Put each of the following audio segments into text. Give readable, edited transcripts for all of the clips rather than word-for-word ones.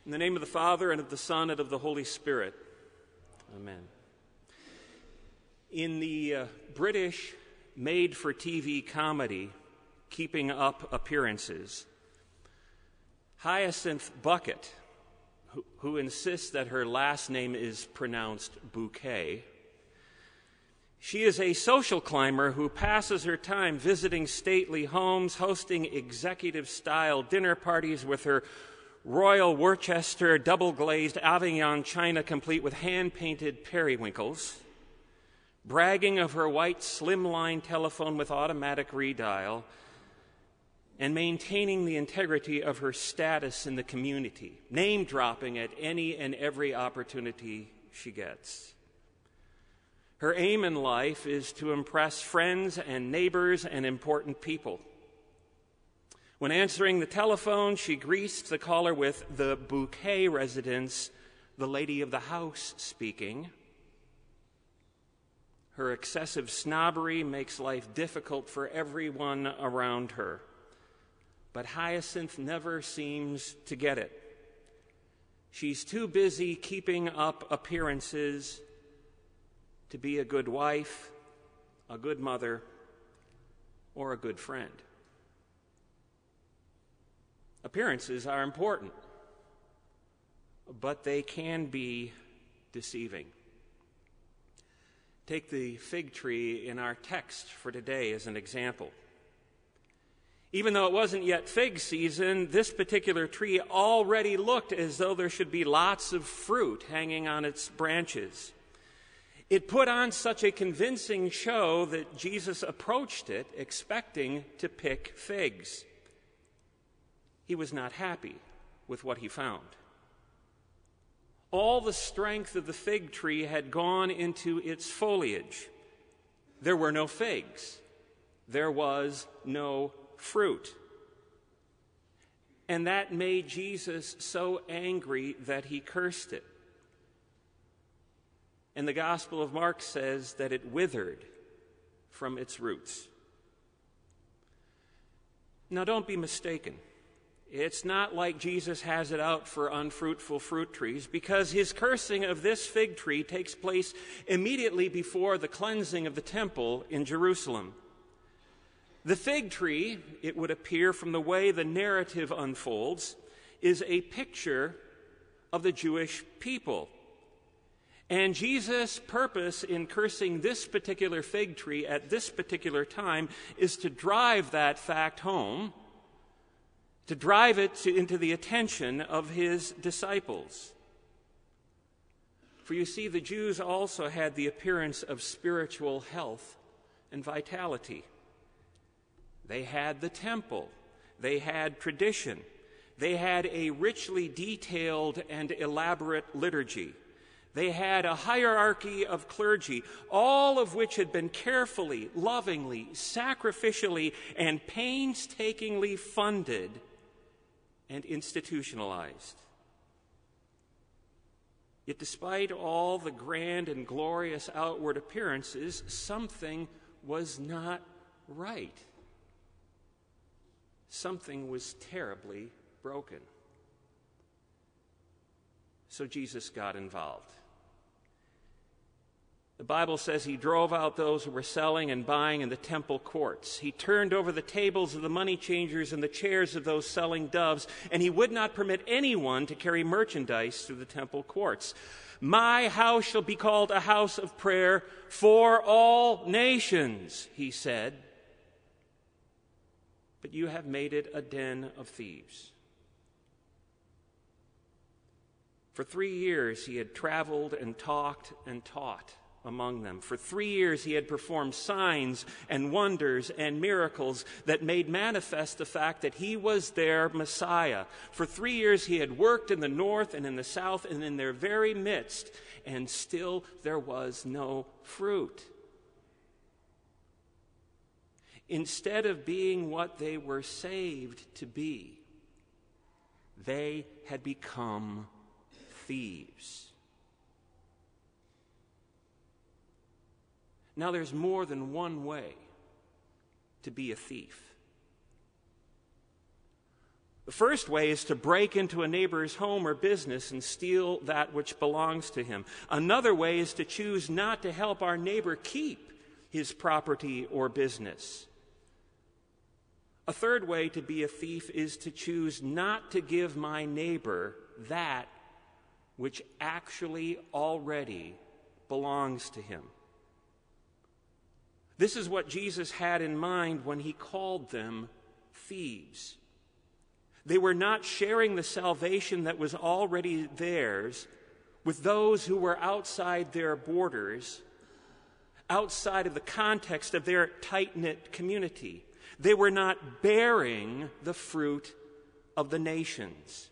In the name of the Father, and of the Son, and of the Holy Spirit. Amen. In the British made-for-TV comedy, Keeping Up Appearances, Hyacinth Bucket, who insists that her last name is pronounced Bouquet, she is a social climber who passes her time visiting stately homes, hosting executive-style dinner parties with her Royal Worcester double-glazed Avignon china complete with hand-painted periwinkles, bragging of her white slimline telephone with automatic redial, and maintaining the integrity of her status in the community, name-dropping at any and every opportunity she gets. Her aim in life is to impress friends and neighbors and important people. When answering the telephone, she greets the caller with the Bouquet residence, the lady of the house speaking. Her excessive snobbery makes life difficult for everyone around her. But Hyacinth never seems to get it. She's too busy keeping up appearances to be a good wife, a good mother, or a good friend. Appearances are important, but they can be deceiving. Take the fig tree in our text for today as an example. Even though it wasn't yet fig season, this particular tree already looked as though there should be lots of fruit hanging on its branches. It put on such a convincing show that Jesus approached it expecting to pick figs. He was not happy with what he found. All the strength of the fig tree had gone into its foliage. There were no figs. There was no fruit. And that made Jesus so angry that he cursed it. And the Gospel of Mark says that it withered from its roots. Now, don't be mistaken. It's not like Jesus has it out for unfruitful fruit trees, because his cursing of this fig tree takes place immediately before the cleansing of the temple in Jerusalem. The fig tree, it would appear from the way the narrative unfolds, is a picture of the Jewish people. And Jesus' purpose in cursing this particular fig tree at this particular time is to drive that fact home, to drive it into the attention of his disciples. For you see, the Jews also had the appearance of spiritual health and vitality. They had the temple. They had tradition. They had a richly detailed and elaborate liturgy. They had a hierarchy of clergy, all of which had been carefully, lovingly, sacrificially, and painstakingly funded and institutionalized. Yet despite all the grand and glorious outward appearances, something was not right. Something was terribly broken. So Jesus got involved. The Bible says he drove out those who were selling and buying in the temple courts. He turned over the tables of the money changers and the chairs of those selling doves, and he would not permit anyone to carry merchandise through the temple courts. My house shall be called a house of prayer for all nations, he said. But you have made it a den of thieves. For 3 years he had traveled and talked and taught among them. For 3 years he had performed signs and wonders and miracles that made manifest the fact that he was their Messiah. For 3 years he had worked in the north and in the south and in their very midst, and still there was no fruit. Instead of being what they were saved to be, they had become thieves. Now, there's more than one way to be a thief. The first way is to break into a neighbor's home or business and steal that which belongs to him. Another way is to choose not to help our neighbor keep his property or business. A third way to be a thief is to choose not to give my neighbor that which actually already belongs to him. This is what Jesus had in mind when he called them thieves. They were not sharing the salvation that was already theirs with those who were outside their borders, outside of the context of their tight-knit community. They were not bearing the fruit of the nations.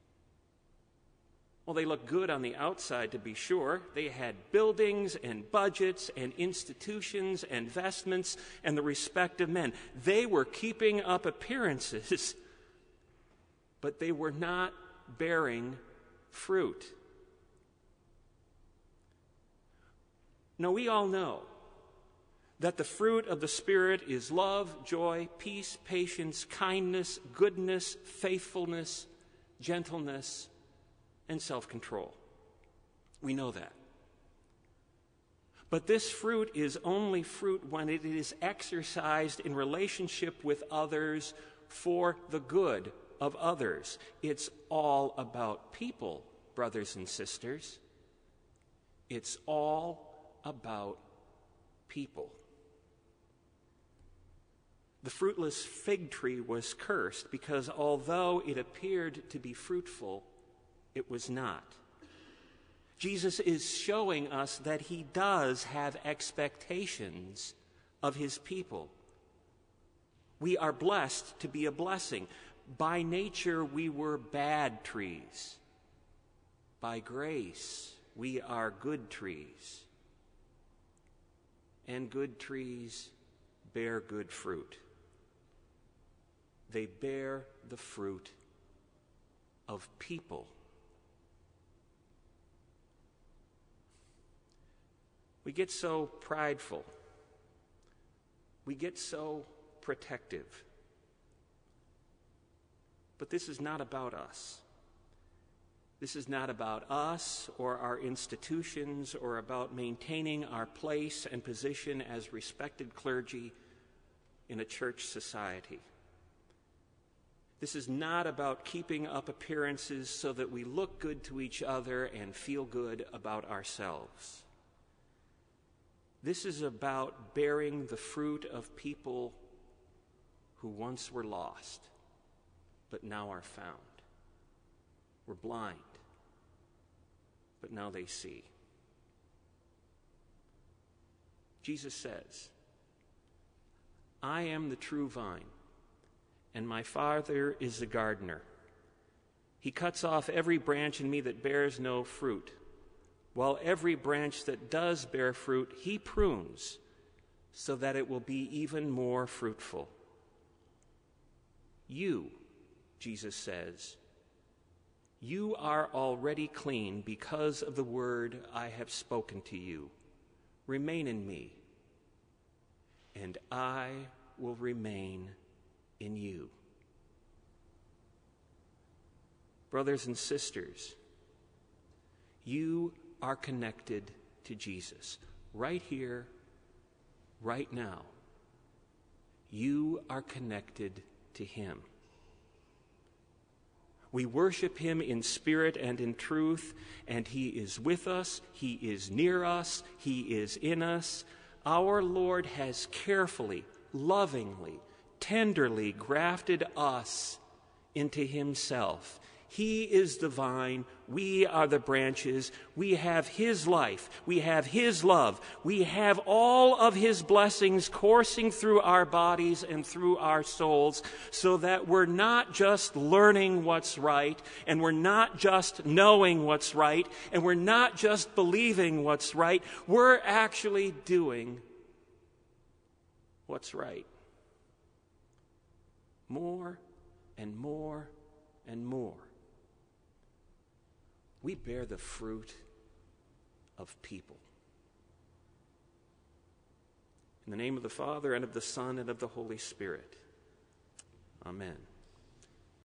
Well, they looked good on the outside, to be sure. They had buildings and budgets and institutions and vestments and the respect of men. They were keeping up appearances, but they were not bearing fruit. Now, we all know that the fruit of the Spirit is love, joy, peace, patience, kindness, goodness, faithfulness, gentleness, and self-control. We know that. But this fruit is only fruit when it is exercised in relationship with others for the good of others. It's all about people, brothers and sisters. It's all about people. The fruitless fig tree was cursed because although it appeared to be fruitful, it was not. Jesus is showing us that he does have expectations of his people. We are blessed to be a blessing. By nature, we were bad trees. By grace, we are good trees. And good trees bear good fruit. They bear the fruit of people. We get so prideful. We get so protective. But this is not about us. This is not about us or our institutions or about maintaining our place and position as respected clergy in a church society. This is not about keeping up appearances so that we look good to each other and feel good about ourselves. This is about bearing the fruit of people who once were lost, but now are found. Were blind, but now they see. Jesus says, I am the true vine, and my Father is the gardener. He cuts off every branch in me that bears no fruit, while every branch that does bear fruit, he prunes, so that it will be even more fruitful. You, Jesus says, you are already clean because of the word I have spoken to you. Remain in me, and I will remain in you. Brothers and sisters, you are connected to Jesus. Right here, right now, you are connected to him. We worship him in spirit and in truth, and he is with us, he is near us, he is in us. Our Lord has carefully, lovingly, tenderly grafted us into himself. He is the vine, we are the branches, we have his life, we have his love, we have all of his blessings coursing through our bodies and through our souls, so that we're not just learning what's right, and we're not just knowing what's right, and we're not just believing what's right, we're actually doing what's right. More and more and more. We bear the fruit of people. In the name of the Father, and of the Son, and of the Holy Spirit. Amen.